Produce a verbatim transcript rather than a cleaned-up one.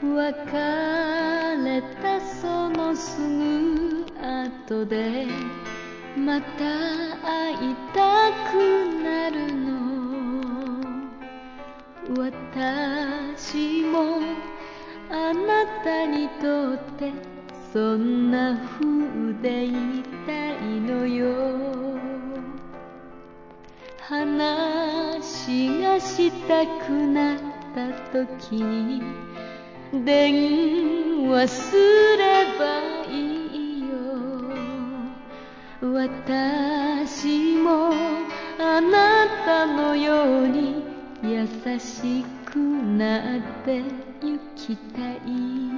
別れたそのすぐ後でまた会いたくなるの。私もあなたにとってそんな風でいたいのよ。話がしたくなった時に電話すればいいよ。私もあなたのように優しくなってゆきたい。